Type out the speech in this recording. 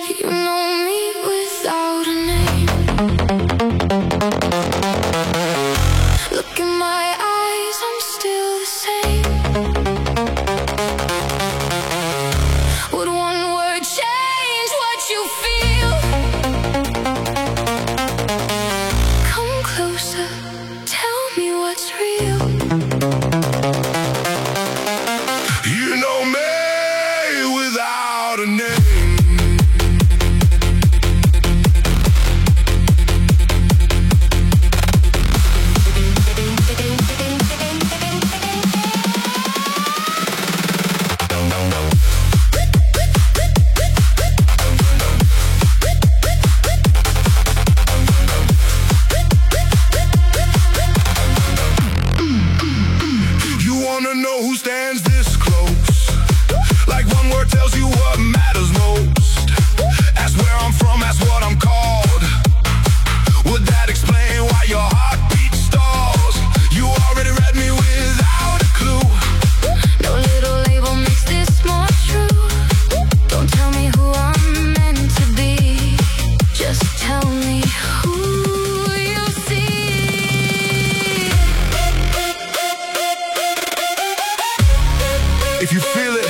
You know me without a name. Look in my eyes, I'm still the same. Would one word change what you feel? Come closer, tell me what's real. You know me without a name. You wanna know who stands this close? Like one word tells you what matters most. Ask where I'm from, ask what I'm called. Would that explain why your heartbeat stalls? You already read me without a clue. No little label makes this more true. Don't tell me who I'm meant to be. Just tell me who you see. If you feel it,